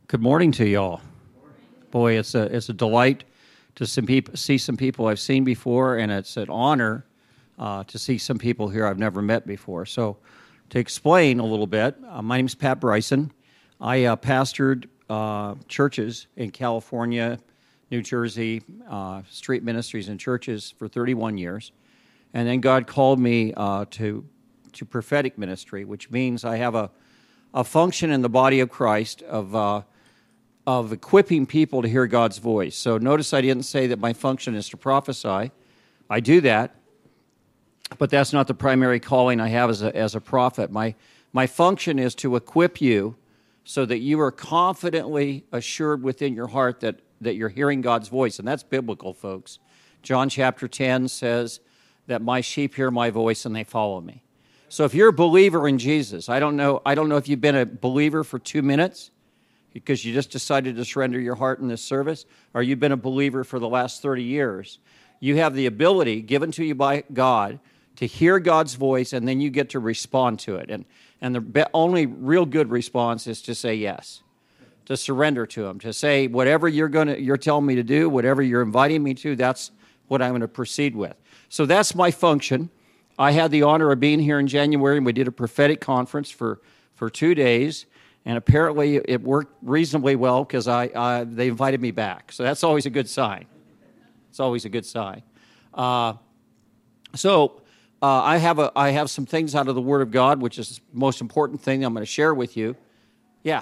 Good morning to y'all. Boy, it's a delight to see some people I've seen before, and it's an honor to see some people here I've never met before. So, to explain a little bit, my name is Pat Bryson. I pastored churches in California, New Jersey, street ministries and churches for 31 years, and then God called me to prophetic ministry, which means I have a function in the body of Christ of equipping people to hear God's voice. So notice I didn't say that my function is to prophesy. I do that, but that's not the primary calling I have as a prophet. My function is to equip you so that you are confidently assured within your heart that you're hearing God's voice, and that's biblical, folks. John chapter 10 says that my sheep hear my voice and they follow me. So if you're a believer in Jesus, I don't know if you've been a believer for 2 minutes, because you just decided to surrender your heart in this service, or you've been a believer for the last 30 years, you have the ability given to you by God to hear God's voice, and then you get to respond to it. And the only real good response is to say yes, to surrender to Him, to say whatever you're telling me to do, whatever you're inviting me to, that's what I'm going to proceed with. So that's my function. I had the honor of being here in January, and we did a prophetic conference for 2 days. And apparently it worked reasonably well because they invited me back. So that's always a good sign. It's always a good sign. I have some things out of the Word of God, which is the most important thing I'm going to share with you. Yeah,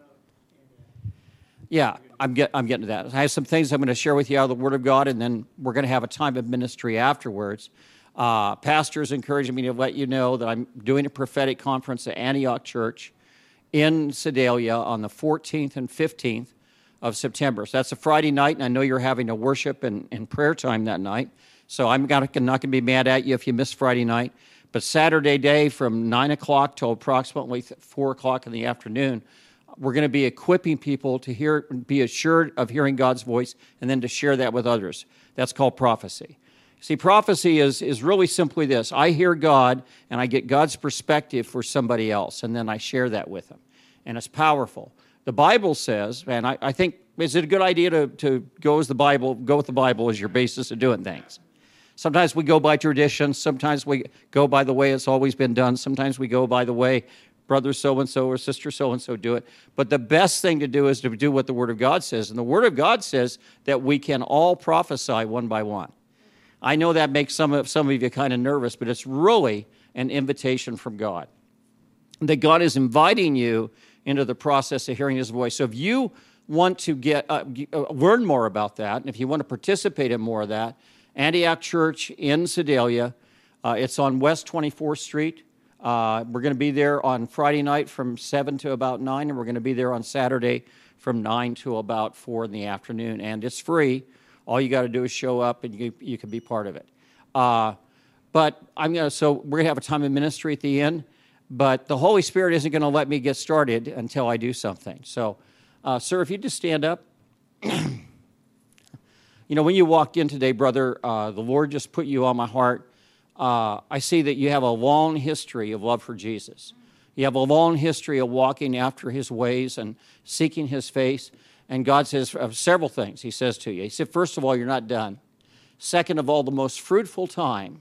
I'm getting to that. I have some things I'm going to share with you out of the Word of God, and then we're going to have a time of ministry afterwards. Pastors encouraging me to let you know that I'm doing a prophetic conference at Antioch Church in Sedalia on the 14th and 15th of September. So that's a Friday night, and I know you're having a worship and prayer time that night. So I'm not going to be mad at you if you miss Friday night. But Saturday day from 9 o'clock till approximately 4 o'clock in the afternoon, we're going to be equipping people to be assured of hearing God's voice and then to share that with others. That's called prophecy. See, prophecy is really simply this. I hear God, and I get God's perspective for somebody else, and then I share that with them. And it's powerful. The Bible says, and I think, is it a good idea to go with the Bible as your basis of doing things? Sometimes we go by tradition. Sometimes we go by the way it's always been done. Sometimes we go by the way brother so-and-so or sister so-and-so do it. But the best thing to do is to do what the Word of God says. And the Word of God says that we can all prophesy one by one. I know that makes some of you kind of nervous, but it's really an invitation from God. That God is inviting you into the process of hearing His voice. So if you want to learn more about that, and if you want to participate in more of that, Antioch Church in Sedalia, it's on West 24th Street. We're going to be there on Friday night from 7 to about 9, and we're going to be there on Saturday from 9 to about 4 in the afternoon, and it's free. All you got to do is show up, and you can be part of it. But we're going to have a time of ministry at the end. But the Holy Spirit isn't going to let me get started until I do something. So, sir, if you just stand up. When you walked in today, brother, the Lord just put you on my heart. I see that you have a long history of love for Jesus. You have a long history of walking after His ways and seeking His face. And God says several things He says to you. He said, first of all, you're not done. Second of all, the most fruitful time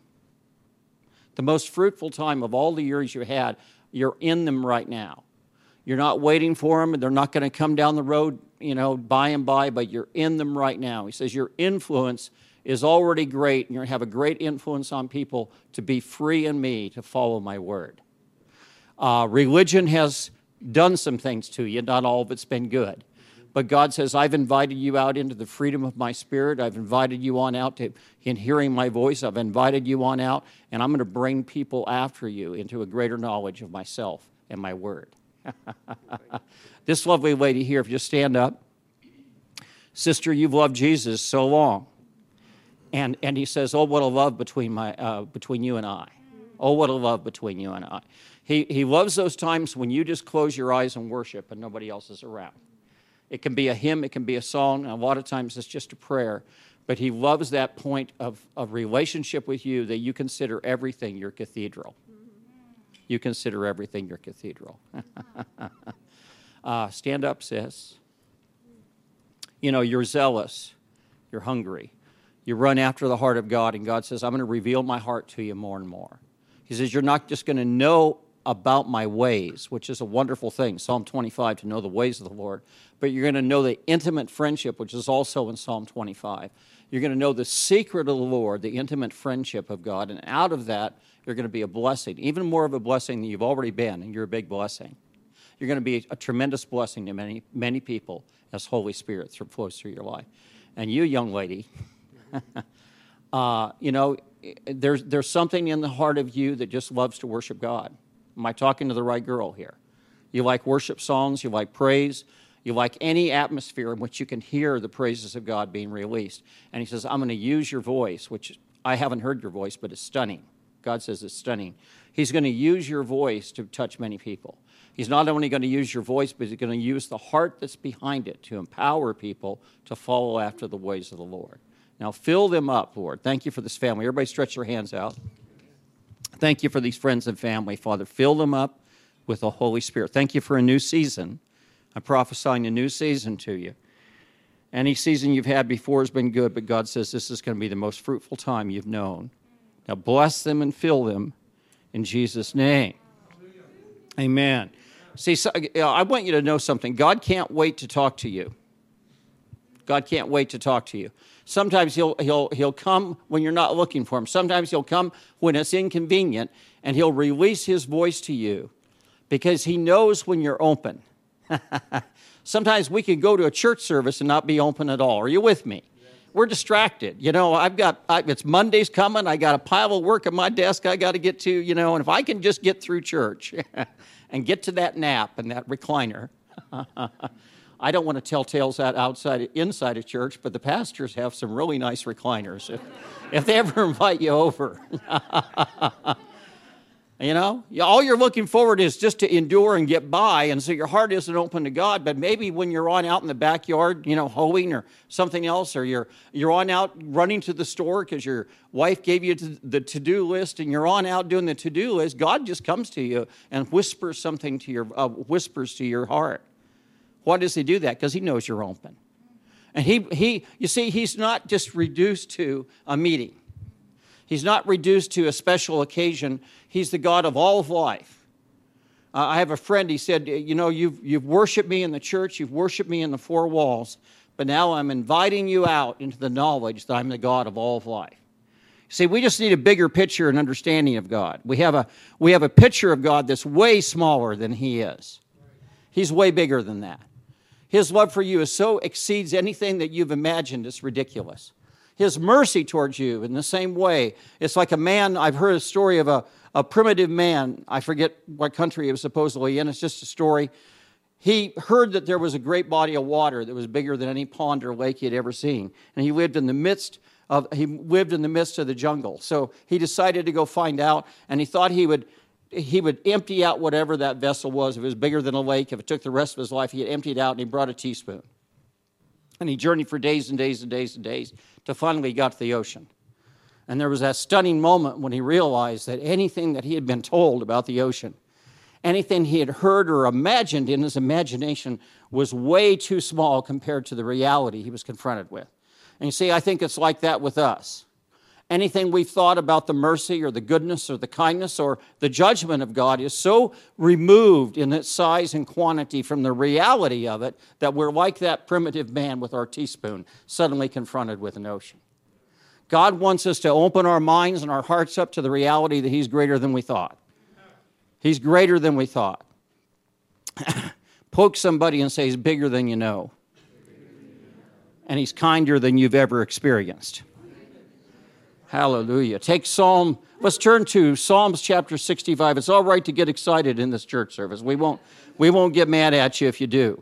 of all the years you had, you're in them right now. You're not waiting for them, and they're not going to come down the road, by and by, but you're in them right now. He says your influence is already great, and you're going to have a great influence on people to be free in me, to follow my word. Religion has done some things to you. Not all of it's been good. But God says, I've invited you out into the freedom of my spirit. I've invited you on out in hearing my voice. I've invited you on out, and I'm going to bring people after you into a greater knowledge of myself and my word. This lovely lady here, if you just stand up. Sister, you've loved Jesus so long. And he says, oh, what a love between you and I. Oh, what a love between you and I. He loves those times when you just close your eyes and worship and nobody else is around. It can be a hymn, it can be a song, and a lot of times it's just a prayer. But He loves that point of relationship with you that you consider everything your cathedral. You consider everything your cathedral. Stand up, sis. You're zealous, you're hungry. You run after the heart of God, and God says, I'm going to reveal my heart to you more and more. He says, you're not just going to know about my ways, which is a wonderful thing, Psalm 25, to know the ways of the Lord, but you're going to know the intimate friendship, which is also in Psalm 25. You're going to know the secret of the Lord, the intimate friendship of God, and out of that, you're going to be a blessing, even more of a blessing than you've already been, and you're a big blessing. You're going to be a tremendous blessing to many, many people as Holy Spirit flows through your life. And you, young lady, there's something in the heart of you that just loves to worship God. Am I talking to the right girl here? You like worship songs, you like praise, you like any atmosphere in which you can hear the praises of God being released. And he says, I'm going to use your voice, which I haven't heard your voice, but it's stunning. God says it's stunning. He's going to use your voice to touch many people. He's not only going to use your voice, but he's going to use the heart that's behind it to empower people to follow after the ways of the Lord. Now, fill them up, Lord. Thank you for this family. Everybody stretch your hands out. Thank you for these friends and family, Father. Fill them up with the Holy Spirit. Thank you for a new season. I'm prophesying a new season to you. Any season you've had before has been good, but God says this is going to be the most fruitful time you've known. Now, bless them and fill them in Jesus' name. Amen. See, I want you to know something. God can't wait to talk to you. God can't wait to talk to you. Sometimes he'll come when you're not looking for him. Sometimes he'll come when it's inconvenient, and he'll release his voice to you because he knows when you're open. Sometimes we can go to a church service and not be open at all. Are you with me? We're distracted. It's Monday's coming. I got a pile of work at my desk I got to get to, and if I can just get through church and get to that nap and that recliner. I don't want to tell tales inside of church, but the pastors have some really nice recliners if they ever invite you over. All you're looking forward is just to endure and get by, and so your heart isn't open to God. But maybe when you're on out in the backyard, hoeing or something else, or you're on out running to the store because your wife gave you the to-do list, and you're on out doing the to-do list, God just comes to you and whispers something to your heart. Why does he do that? Because he knows you're open. And he's not just reduced to a meeting. He's not reduced to a special occasion. He's the God of all of life. I have a friend, he said, you've worshiped me in the church, you've worshiped me in the four walls, but now I'm inviting you out into the knowledge that I'm the God of all of life. See, we just need a bigger picture and understanding of God. We have a picture of God that's way smaller than he is. He's way bigger than that. His love for you exceeds anything that you've imagined. It's ridiculous. His mercy towards you in the same way. It's like a man, I've heard a story of a primitive man. I forget what country he was supposedly in. It's just a story. He heard that there was a great body of water that was bigger than any pond or lake he had ever seen. And he lived in the midst of the jungle. So he decided to go find out, and he thought he would empty out whatever that vessel was. If it was bigger than a lake, if it took the rest of his life, he'd empty it out, and he brought a teaspoon. And he journeyed for days and days and days and days till finally he got to the ocean. And there was that stunning moment when he realized that anything that he had been told about the ocean, anything he had heard or imagined in his imagination was way too small compared to the reality he was confronted with. And you see, I think it's like that with us. Anything we've thought about the mercy or the goodness or the kindness or the judgment of God is so removed in its size and quantity from the reality of it that we're like that primitive man with our teaspoon suddenly confronted with an ocean. God wants us to open our minds and our hearts up to the reality that he's greater than we thought. He's greater than we thought. Poke somebody and say he's bigger than you know. And he's kinder than you've ever experienced. Hallelujah. Let's turn to Psalms chapter 65. It's all right to get excited in this church service. We won't get mad at you if you do.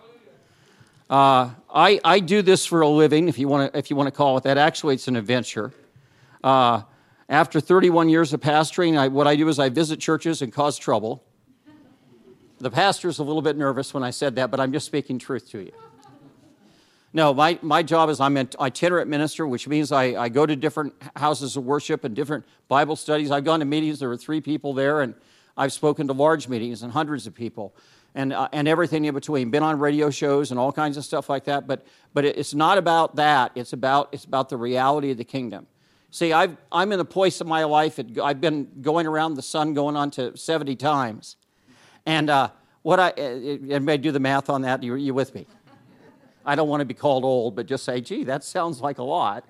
I do this for a living, if you want to call it that. Actually, it's an adventure. After 31 years of pastoring, what I do is I visit churches and cause trouble. The pastor's a little bit nervous when I said that, but I'm just speaking truth to you. No, my job is I'm an itinerant minister, which means I go to different houses of worship and different Bible studies. I've gone to meetings, there were 3 people there, and I've spoken to large meetings and hundreds of people. and everything in between. Been on radio shows and all kinds of stuff like that, but it's not about that. It's about the reality of the kingdom. See, I'm in a place in my life, I've been going around the sun going on to 70 times. And anybody do the math on that? You with me? I don't want to be called old, but just say, gee, that sounds like a lot.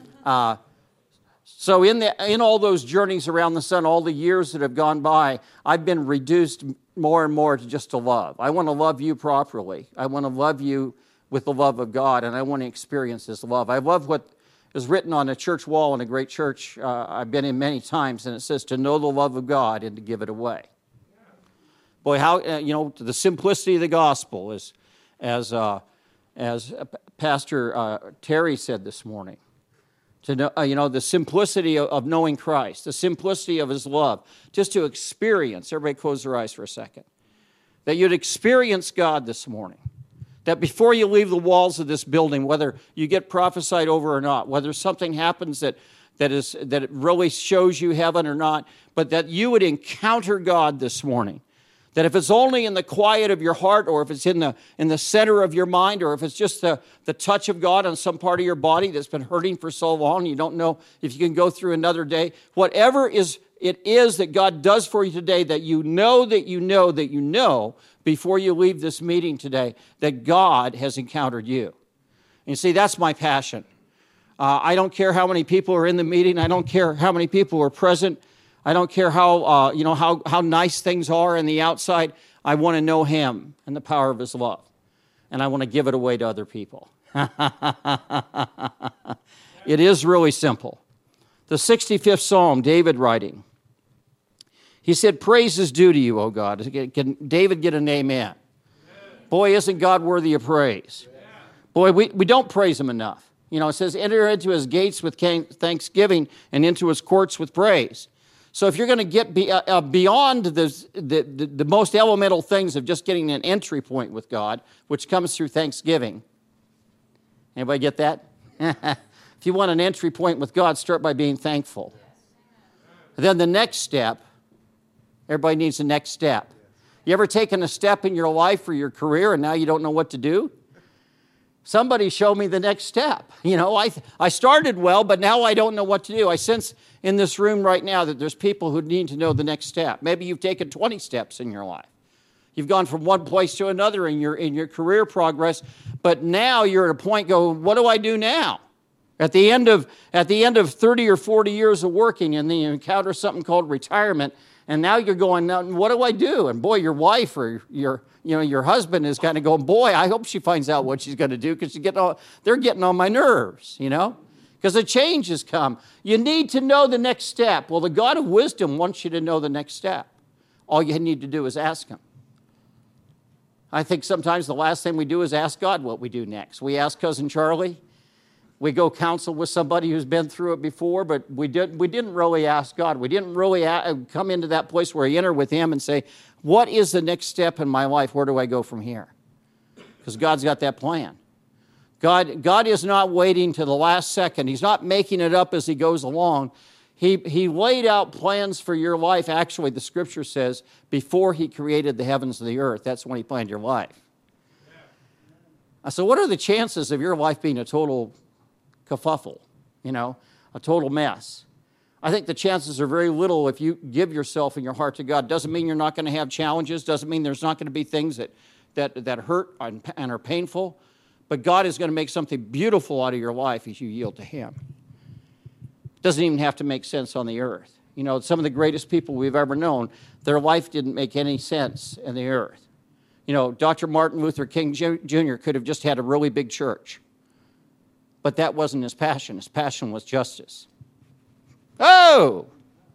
So in all those journeys around the sun, all the years that have gone by, I've been reduced more and more to just to love. I want to love you properly. I want to love you with the love of God, and I want to experience this love. I love what is written on a church wall in a great church I've been in many times, and it says to know the love of God and to give it away. Boy, how the simplicity of the gospel is, as Pastor Terry said this morning, to know, the simplicity of knowing Christ, the simplicity of His love, just to experience. Everybody close their eyes for a second. That you'd experience God this morning. That before you leave the walls of this building, whether you get prophesied over or not, whether something happens that it really shows you heaven or not, but that you would encounter God this morning. That if it's only in the quiet of your heart, or if it's in the center of your mind, or if it's just the touch of God on some part of your body that's been hurting for so long, you don't know if you can go through another day, whatever it is that God does for you today, that you know before you leave this meeting today, that God has encountered you. And you see, that's my passion. I don't care how many people are in the meeting. I don't care how many people are present. I don't care how nice things are on the outside. I want to know Him and the power of His love. And I want to give it away to other people. It is really simple. The 65th Psalm, David writing. He said, praise is due to you, O God. Can David get an amen? Boy, isn't God worthy of praise? Boy, we don't praise Him enough. It says, enter into His gates with thanksgiving and into His courts with praise. So if you're going to get beyond the most elemental things of just getting an entry point with God, which comes through thanksgiving. Anybody get that? If you want an entry point with God, start by being thankful. Then the next step, everybody needs the next step. You ever taken a step in your life or your career and now you don't know what to do? Somebody showed me the next step. I started well, but now I don't know what to do. I sense in this room right now that there's people who need to know the next step. Maybe you've taken 20 steps in your life. You've gone from one place to another in your career progress, but now you're at a point going, what do I do now? At the end of 30 or 40 years of working, and then you encounter something called retirement, and now you're going, now, what do I do? And boy, your wife or your husband is kind of going, boy, I hope she finds out what she's going to do, because they're getting on my nerves, because a change has come. You need to know the next step. Well, the God of wisdom wants you to know the next step. All you need to do is ask Him. I think sometimes the last thing we do is ask God what we do next. We ask Cousin Charlie. We go counsel with somebody who's been through it before, but we didn't really ask God. We didn't really come into that place where we enter with Him and say, what is the next step in my life? Where do I go from here? Because God's got that plan. God is not waiting to the last second. He's not making it up as He goes along. He laid out plans for your life. Actually, the Scripture says, before He created the heavens and the earth, that's when He planned your life. So what are the chances of your life being a total kerfuffle, a total mess? I think the chances are very little if you give yourself and your heart to God. Doesn't mean you're not going to have challenges. Doesn't mean there's not going to be things that hurt and are painful. But God is going to make something beautiful out of your life as you yield to Him. Doesn't even have to make sense on the earth. Some of the greatest people we've ever known, their life didn't make any sense in the earth. Dr. Martin Luther King Jr. could have just had a really big church. But that wasn't his passion. His passion was justice. Oh!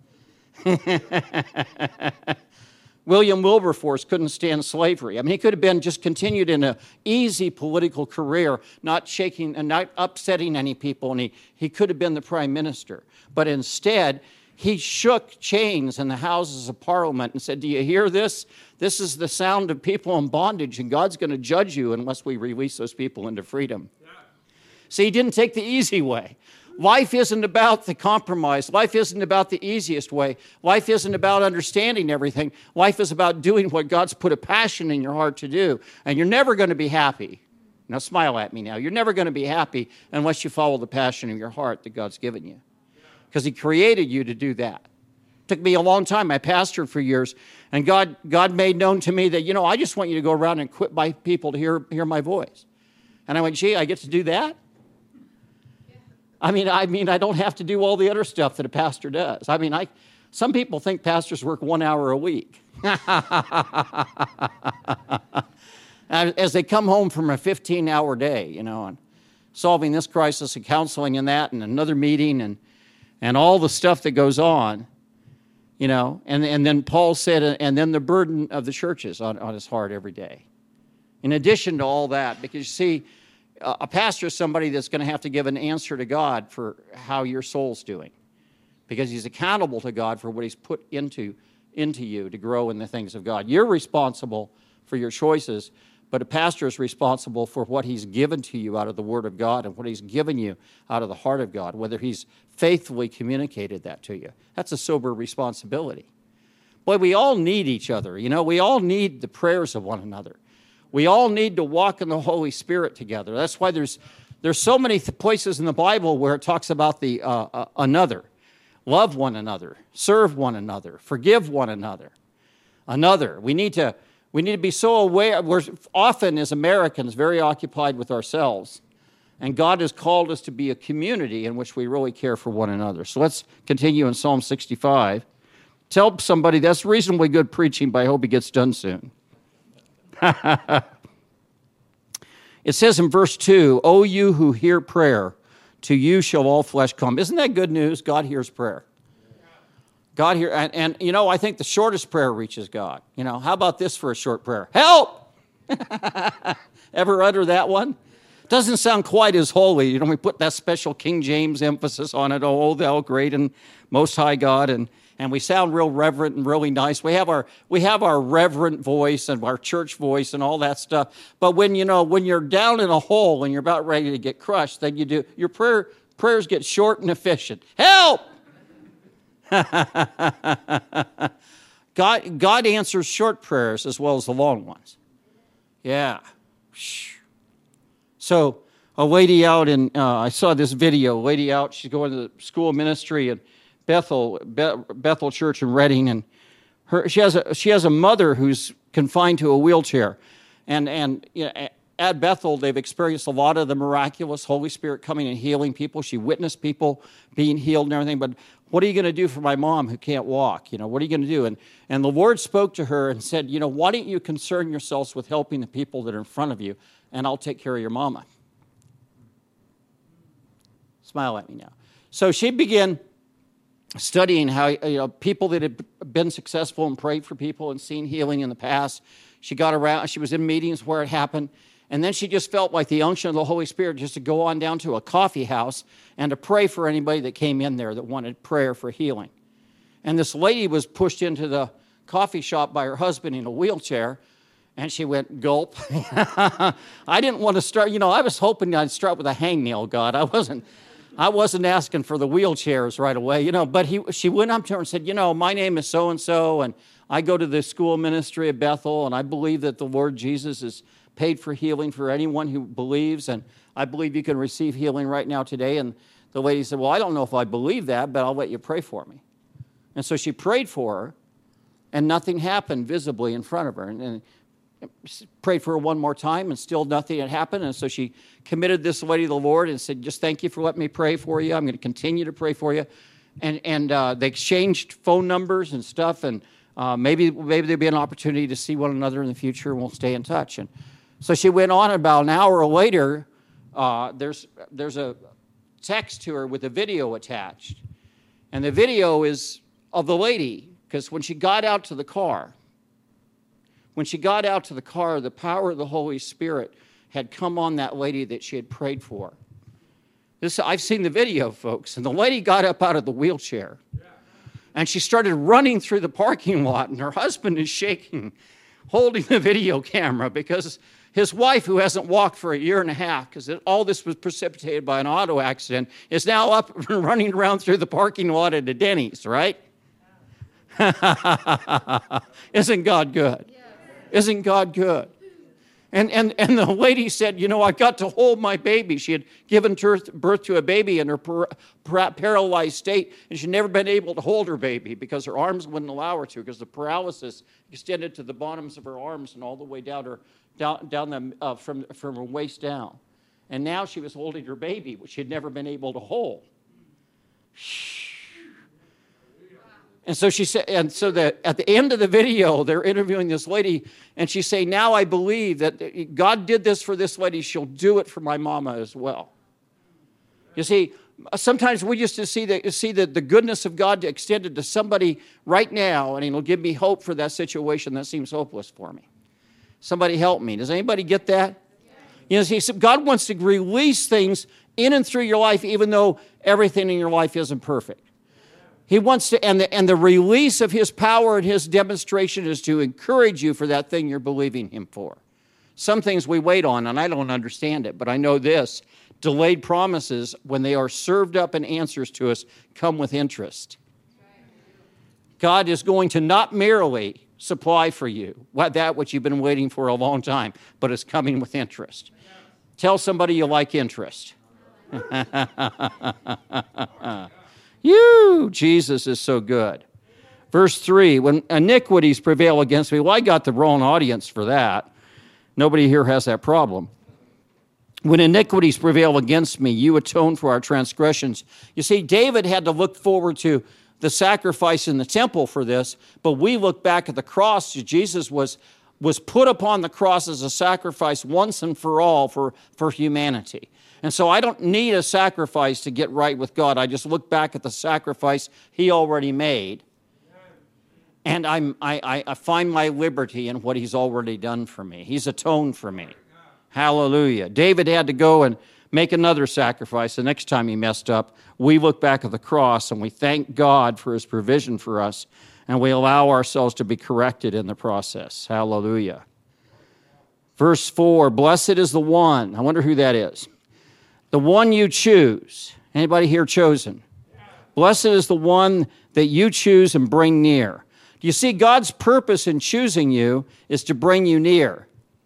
William Wilberforce couldn't stand slavery. He could have been just continued in an easy political career, not shaking and not upsetting any people, and he could have been the prime minister. But instead, he shook chains in the Houses of Parliament and said, do you hear this? This is the sound of people in bondage, and God's going to judge you unless we release those people into freedom. See, he didn't take the easy way. Life isn't about the compromise. Life isn't about the easiest way. Life isn't about understanding everything. Life is about doing what God's put a passion in your heart to do. And you're never going to be happy. Now smile at me now. You're never going to be happy unless you follow the passion of your heart that God's given you. Because he created you to do that. It took me a long time. I pastored for years. And God made known to me that, I just want you to go around and quit by people to hear my voice. And I went, gee, I get to do that? I mean, I don't have to do all the other stuff that a pastor does. Some people think pastors work 1 hour a week. As they come home from a 15-hour day, and solving this crisis and counseling and that and another meeting and all the stuff that goes on, and then Paul said, and then the burden of the churches on his heart every day. In addition to all that, because you see, a pastor is somebody that's going to have to give an answer to God for how your soul's doing, because he's accountable to God for what he's put into you to grow in the things of God. You're responsible for your choices, but a pastor is responsible for what he's given to you out of the Word of God and what he's given you out of the heart of God, whether he's faithfully communicated that to you. That's a sober responsibility. Boy, we all need each other. We all need the prayers of one another. We all need to walk in the Holy Spirit together. That's why there's so many places in the Bible where it talks about the another. Love one another, serve one another, forgive one another. We need to be so aware. We're often, as Americans, very occupied with ourselves. And God has called us to be a community in which we really care for one another. So let's continue in Psalm 65. Tell somebody that's reasonably good preaching, but I hope he gets done soon. It says in verse 2, O you who hear prayer, to you shall all flesh come. Isn't that good news? God hears prayer. God hears, and I think the shortest prayer reaches God. How about this for a short prayer? Help! Ever utter that one? Doesn't sound quite as holy. We put that special King James emphasis on it. Oh, thou great and most high God, and we sound real reverent and really nice. We have our reverent voice and our church voice and all that stuff. But when you're down in a hole and you're about ready to get crushed, then your prayers get short and efficient. Help! God answers short prayers as well as the long ones. Yeah. So a lady out I saw this video. A lady out, she's going to the school of ministry and Bethel Church in Reading, and she has a mother who's confined to a wheelchair, and at Bethel they've experienced a lot of the miraculous Holy Spirit coming and healing people. She witnessed people being healed and everything. But what are you going to do for my mom who can't walk? What are you going to do? And the Lord spoke to her and said, why don't you concern yourselves with helping the people that are in front of you, and I'll take care of your mama. Smile at me now. So she began studying how people that had been successful and prayed for people and seen healing in the past. She got around. She was in meetings where it happened, and then she just felt like the unction of the Holy Spirit just to go on down to a coffee house and to pray for anybody that came in there that wanted prayer for healing. And this lady was pushed into the coffee shop by her husband in a wheelchair, and she went gulp. I didn't want to start. I was hoping I'd start with a hangnail. God, I wasn't asking for the wheelchairs right away, but she went up to her and said, my name is so-and-so, and I go to the school ministry at Bethel, and I believe that the Lord Jesus has paid for healing for anyone who believes, and I believe you can receive healing right now today. And the lady said, well, I don't know if I believe that, but I'll let you pray for me. And so she prayed for her, and nothing happened visibly in front of her. And prayed for her one more time, and still nothing had happened. And so she committed this lady to the Lord and said, just thank you for letting me pray for you. I'm going to continue to pray for you. And they exchanged phone numbers and stuff, and maybe there'd be an opportunity to see one another in the future, and we'll stay in touch. And so she went on. About an hour later, there's a text to her with a video attached. And the video is of the lady, because when she got out to the car, the power of the Holy Spirit had come on that lady that she had prayed for. I've seen the video, folks, and the lady got up out of the wheelchair, and she started running through the parking lot, and her husband is shaking, holding the video camera, because His wife, who hasn't walked for a year and a half, because all this was precipitated by an auto accident, is now up and running around through the parking lot at a Denny's, right? Isn't God good? Isn't God good? And the lady said, you know, I got to hold my baby. She had given birth to a baby in her paralyzed state, and she'd never been able to hold her baby because her arms wouldn't allow her to, because the paralysis extended to the bottoms of her arms and all the way down from her waist down. And now she was holding her baby, which she had never been able to hold. And so she said, at the end of the video, they're interviewing this lady, and she's saying, now I believe that God did this for this lady, she'll do it for my mama as well. You see, sometimes we just see the goodness of God extended to somebody right now, and it'll give me hope for that situation that seems hopeless for me. Somebody help me. Does anybody get that? You know, see, God wants to release things in and through your life, even though everything in your life isn't perfect. He wants to, and the release of His power and His demonstration is to encourage you for that thing you're believing Him for. Some things we wait on, and I don't understand it, but I know this: delayed promises, when they are served up in answers to us, come with interest. God is going to not merely supply for you that which you've been waiting for a long time, but it's coming with interest. Tell somebody you like interest. Jesus is so good. Verse 3, when iniquities prevail against me. Well, I got the wrong audience for that. Nobody here has that problem. When iniquities prevail against me, you atone for our transgressions. You see, David had to look forward to the sacrifice in the temple for this, but we look back at the cross. Jesus was put upon the cross as a sacrifice once and for all for humanity. And so I don't need a sacrifice to get right with God. I just look back at the sacrifice He already made, and I find my liberty in what He's already done for me. He's atoned for me. Hallelujah. David had to go and make another sacrifice the next time he messed up. We look back at the cross and we thank God for His provision for us, and we allow ourselves to be corrected in the process. Hallelujah. Verse 4, blessed is the one. I wonder who that is. The one you choose. Anybody here chosen? Blessed is the one that you choose and bring near. Do you see, God's purpose in choosing you is to bring you near.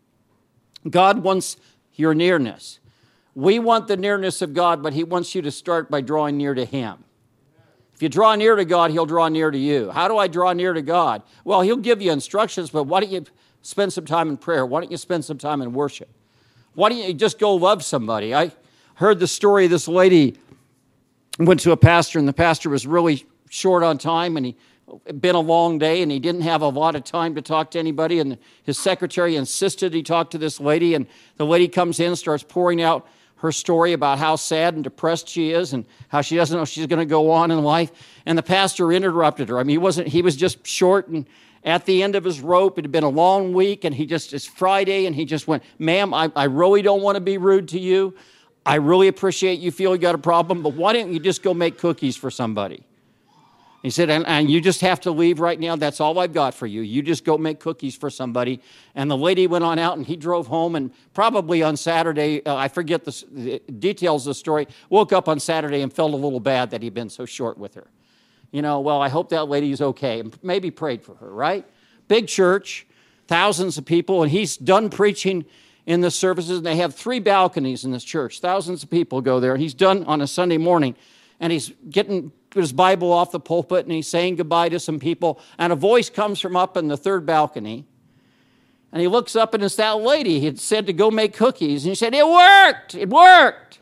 God wants your nearness. We want the nearness of God, but He wants you to start by drawing near to Him. If you draw near to God, He'll draw near to you. How do I draw near to God? Well, He'll give you instructions, but why don't you spend some time in prayer? Why don't you spend some time in worship? Why don't you just go love somebody? I heard the story of this lady went to a pastor, and the pastor was really short on time, and it'd been a long day, and he didn't have a lot of time to talk to anybody, and his secretary insisted he talk to this lady, and the lady comes in, starts pouring out her story about how sad and depressed she is and how she doesn't know if she's going to go on in life, and the pastor interrupted her. I mean, he was just short and at the end of his rope. It had been a long week, and it's Friday, and he just went, ma'am, I really don't want to be rude to you. I really appreciate you feel you got a problem, but why don't you just go make cookies for somebody? He said, and you just have to leave right now. That's all I've got for you. You just go make cookies for somebody. And the lady went on out, and he drove home, and probably on Saturday, I forget the details of the story, woke up on Saturday and felt a little bad that he'd been so short with her. You know, well, I hope that lady's okay, and maybe prayed for her, right? Big church, thousands of people, and he's done preaching in the services, and they have 3 balconies in this church. Thousands of people go there, and he's done on a Sunday morning, and he's getting his Bible off the pulpit, and he's saying goodbye to some people, and a voice comes from up in the 3rd balcony, and he looks up, and it's that lady. He had said to go make cookies, and he said, it worked.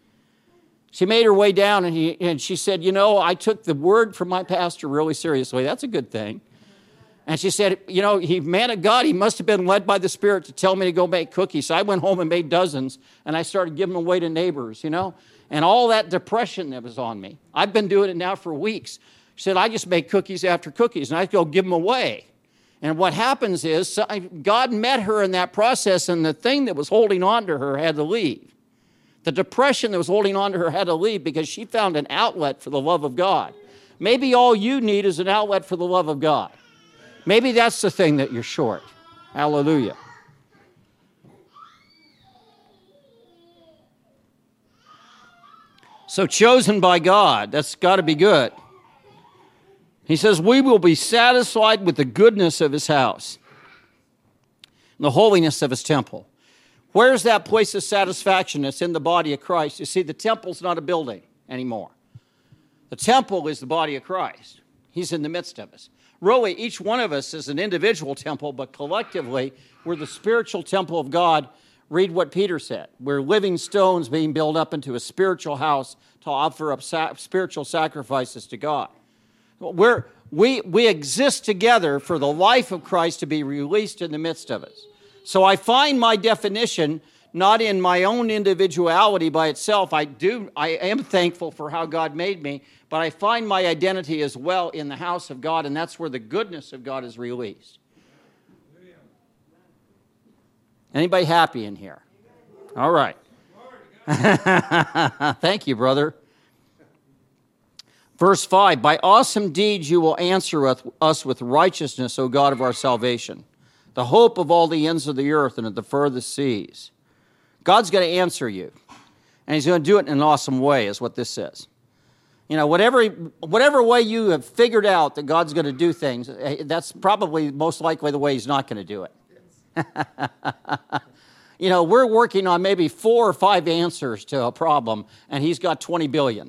She made her way down, and she said, you know, I took the word from my pastor really seriously. That's a good thing. And she said, you know, man of God, he must have been led by the Spirit to tell me to go make cookies. So I went home and made dozens, and I started giving them away to neighbors, you know. And all that depression that was on me, I've been doing it now for weeks. She said, I just make cookies after cookies, and I go give them away. And what happens is God met her in that process, and the thing that was holding on to her had to leave. The depression that was holding on to her had to leave because she found an outlet for the love of God. Maybe all you need is an outlet for the love of God. Maybe that's the thing that you're short. Hallelujah. So chosen by God, that's got to be good. He says, we will be satisfied with the goodness of his house, the holiness of his temple. Where's that place of satisfaction? It's in the body of Christ. You see, the temple's not a building anymore. The temple is the body of Christ. He's in the midst of us. Really, each one of us is an individual temple, but collectively, we're the spiritual temple of God. Read what Peter said. We're living stones being built up into a spiritual house to offer up spiritual sacrifices to God. We exist together for the life of Christ to be released in the midst of us. So I find my definition not in my own individuality by itself. I am thankful for how God made me, but I find my identity as well in the house of God, and that's where the goodness of God is released. Anybody happy in here? All right. Thank you, brother. Verse 5, by awesome deeds you will answer us with righteousness, O God of our salvation, the hope of all the ends of the earth and of the furthest seas. God's going to answer you, and he's going to do it in an awesome way, is what this says. You know, whatever way you have figured out that God's going to do things, that's probably most likely the way he's not going to do it. You know, we're working on maybe 4 or 5 answers to a problem, and he's got 20 billion.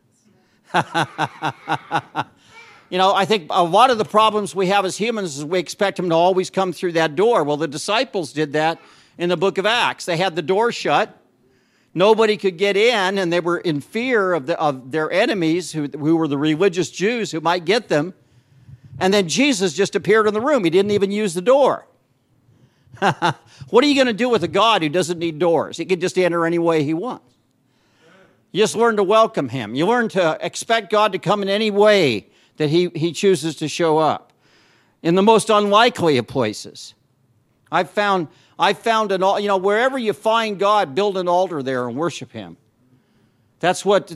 You know, I think a lot of the problems we have as humans is we expect him to always come through that door. Well, the disciples did that in the book of Acts. They had the door shut. Nobody could get in, and they were in fear of their enemies, who were the religious Jews who might get them. And then Jesus just appeared in the room. He didn't even use the door. What are you going to do with a God who doesn't need doors? He can just enter any way he wants. You just learn to welcome him. You learn to expect God to come in any way that he chooses to show up. In the most unlikely of places. I've found wherever you find God, build an altar there and worship him. That's what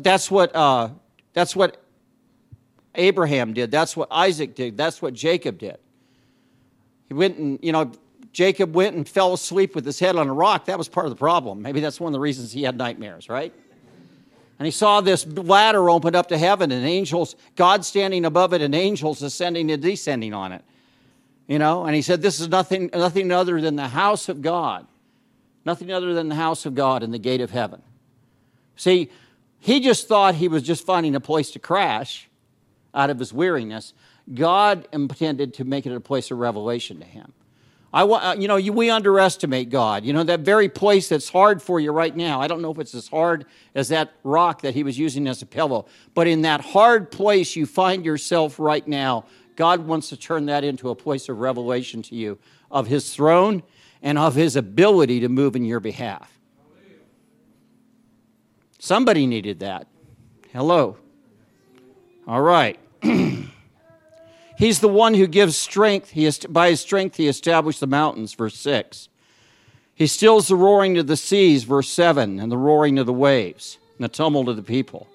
Abraham did. That's what Isaac did. That's what Jacob did. He went and, Jacob went and fell asleep with his head on a rock. That was part of the problem. Maybe that's one of the reasons he had nightmares, right? And he saw this ladder opened up to heaven, and angels, God standing above it, and angels ascending and descending on it. And he said, this is nothing other than the house of God. Nothing other than the house of God and the gate of heaven. See, he just thought he was just finding a place to crash out of his weariness. God intended to make it a place of revelation to him. We underestimate God. That very place that's hard for you right now. I don't know if it's as hard as that rock that he was using as a pillow. But in that hard place you find yourself right now, God wants to turn that into a place of revelation to you of his throne and of his ability to move in your behalf. Somebody needed that. Hello. All right. He's the one who gives strength. By his strength, he established the mountains, verse 6. He stills the roaring of the seas, verse 7, and the roaring of the waves, and the tumult of the people.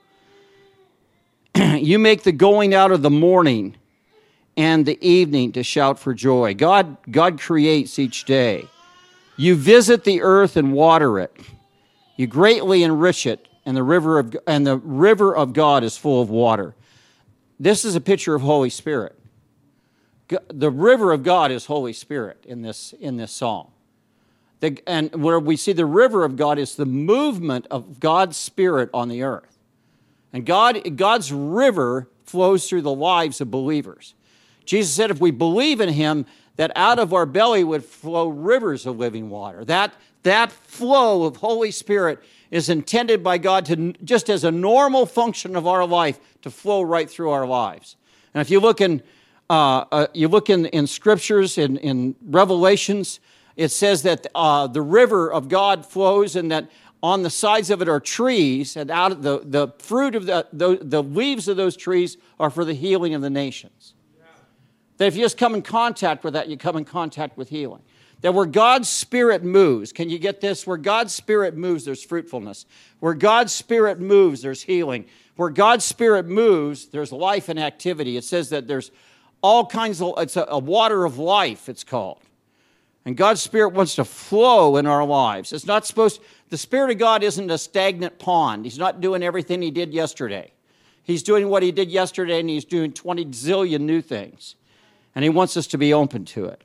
You make the going out of the morning and the evening to shout for joy. God creates each day. You visit the earth and water it. You greatly enrich it, and the river of God is full of water. This is a picture of Holy Spirit. The river of God is Holy Spirit in this psalm. And where we see the river of God is the movement of God's Spirit on the earth. And God's river flows through the lives of believers. Jesus said if we believe in him, that out of our belly would flow rivers of living water. That flow of Holy Spirit is intended by God to, just as a normal function of our life, to flow right through our lives. And if you look in scriptures, in Revelations, it says that the river of God flows, and that on the sides of it are trees, and out of the fruit of the leaves of those trees are for the healing of the nations. Yeah. That if you just come in contact with that, you come in contact with healing. That where God's Spirit moves, can you get this? Where God's Spirit moves, there's fruitfulness. Where God's Spirit moves, there's healing. Where God's Spirit moves, there's life and activity. It says that there's all kinds of, it's a water of life, it's called. And God's Spirit wants to flow in our lives. It's not supposed, the Spirit of God isn't a stagnant pond. He's not doing everything he did yesterday. He's doing what he did yesterday, and he's doing 20 zillion new things. And he wants us to be open to it.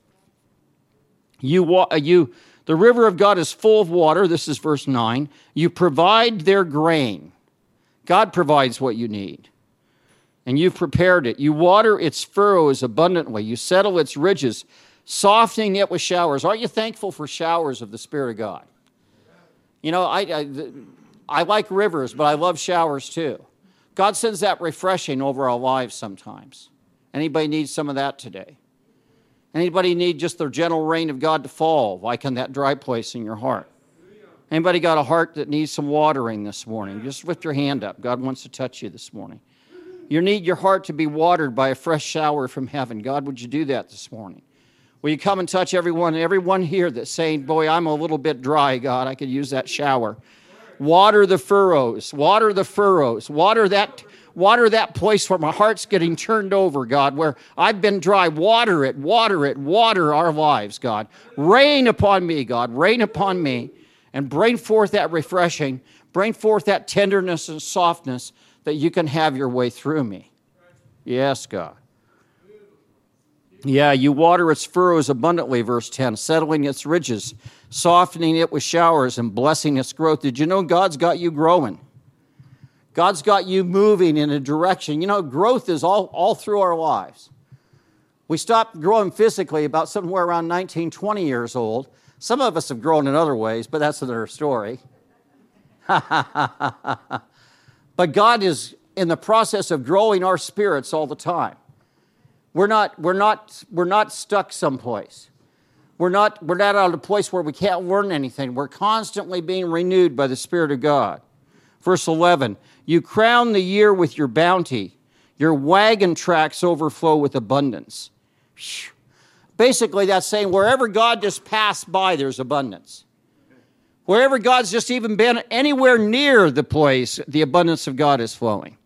The river of God is full of water. This is verse 9. You provide their grain. God provides what you need. And you've prepared it. You water its furrows abundantly. You settle its ridges, softening it with showers. Aren't you thankful for showers of the Spirit of God? You know, I like rivers, but I love showers too. God sends that refreshing over our lives sometimes. Anybody need some of that today? Anybody need just the gentle rain of God to fall, like in that dry place in your heart? Anybody got a heart that needs some watering this morning? Just lift your hand up. God wants to touch you this morning. You need your heart to be watered by a fresh shower from heaven. God, would you do that this morning? Will you come and touch everyone here that's saying, boy, I'm a little bit dry, God. I could use that shower. Water the furrows. Water the furrows. Water that place where my heart's getting turned over, God, where I've been dry. Water it, water it, water our lives, God. Rain upon me, God. Rain upon me. And bring forth that refreshing. Bring forth that tenderness and softness that you can have your way through me. Yes, God. Yeah, you water its furrows abundantly, verse 10, settling its ridges, softening it with showers, and blessing its growth. Did you know God's got you growing? God's got you moving in a direction. You know, growth is all through our lives. We stopped growing physically about somewhere around 19, 20 years old. Some of us have grown in other ways, but that's another story. But God is in the process of growing our spirits all the time. We're not stuck someplace. We're not out of a place where we can't learn anything. We're constantly being renewed by the Spirit of God. Verse 11, you crown the year with your bounty. Your wagon tracks overflow with abundance. Basically, that's saying wherever God just passed by, there's abundance. Wherever God's just even been anywhere near the place, the abundance of God is flowing.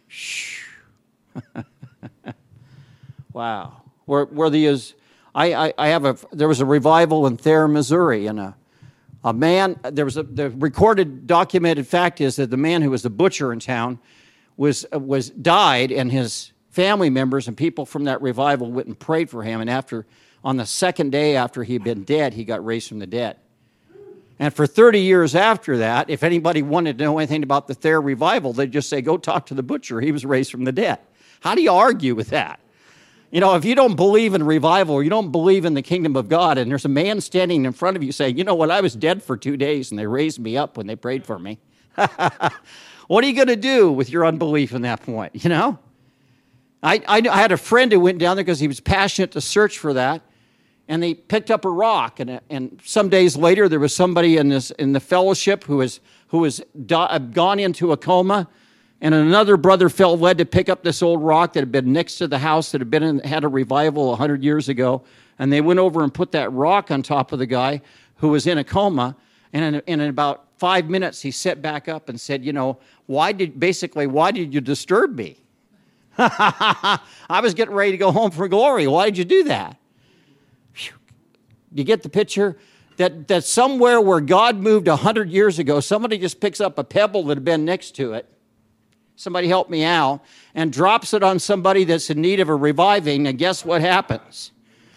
Wow. There was a revival in Thayer, Missouri, and a man, the recorded documented fact is that the man who was the butcher in town died, and his family members and people from that revival went and prayed for him, and on the second day after he'd been dead, he got raised from the dead. And for 30 years after that, if anybody wanted to know anything about the Thayer revival, they'd just say, go talk to the butcher. He was raised from the dead. How do you argue with that? You know, if you don't believe in revival or you don't believe in the kingdom of God, and there's a man standing in front of you saying, you know what, I was dead for 2 days and they raised me up when they prayed for me. What are you going to do with your unbelief in that point, you know? I had a friend who went down there because he was passionate to search for that, and they picked up a rock, and some days later there was somebody in the fellowship who was gone into a coma. And another brother felt led to pick up this old rock that had been next to the house that had a revival 100 years ago. And they went over and put that rock on top of the guy who was in a coma. And in about 5 minutes, he sat back up and said, you know, why did you disturb me? I was getting ready to go home for glory. Why did you do that? Whew. You get the picture? That somewhere where God moved 100 years ago, somebody just picks up a pebble that had been next to it. Somebody help me out, and drops it on somebody that's in need of a reviving, and guess what happens?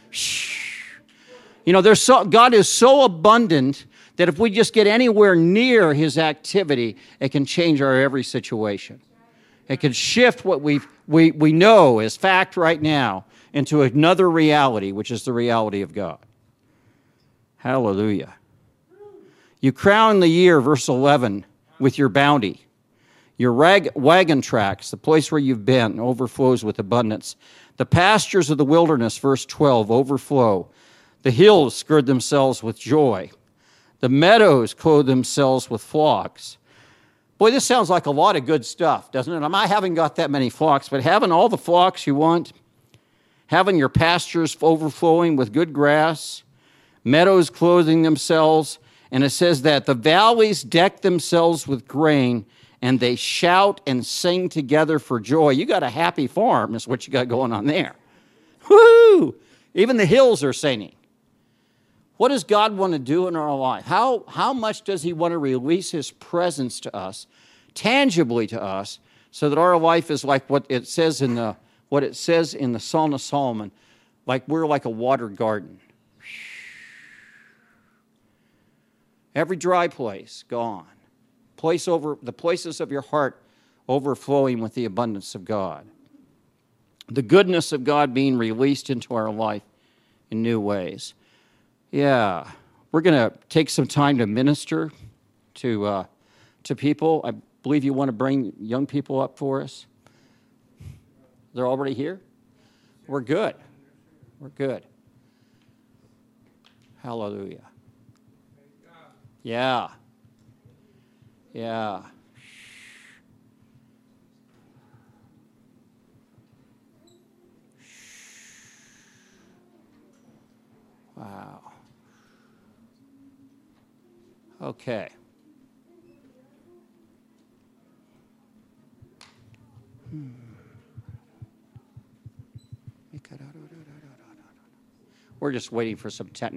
You know, God is so abundant that if we just get anywhere near his activity, it can change our every situation. It can shift what we know as fact right now into another reality, which is the reality of God. Hallelujah. You crown the year, verse 11, with your bounty. Your wagon tracks, the place where you've been, overflows with abundance. The pastures of the wilderness, verse 12, overflow. The hills gird themselves with joy. The meadows clothe themselves with flocks. Boy, this sounds like a lot of good stuff, doesn't it? I haven't got that many flocks, but having all the flocks you want, having your pastures overflowing with good grass, meadows clothing themselves, and it says that the valleys deck themselves with grain, and they shout and sing together for joy. You got a happy farm is what you got going on there. Woo! Even the hills are singing. What does God want to do in our life? How much does he want to release his presence to us, tangibly to us, so that our life is like what it says in the Song of Solomon, like we're like a watered garden. Every dry place gone. The places of your heart overflowing with the abundance of God. The goodness of God being released into our life in new ways. Yeah, we're going to take some time to minister to people. I believe you want to bring young people up for us. They're already here? We're good. We're good. Hallelujah. Yeah. Yeah. Wow. Okay. We're just waiting for some technical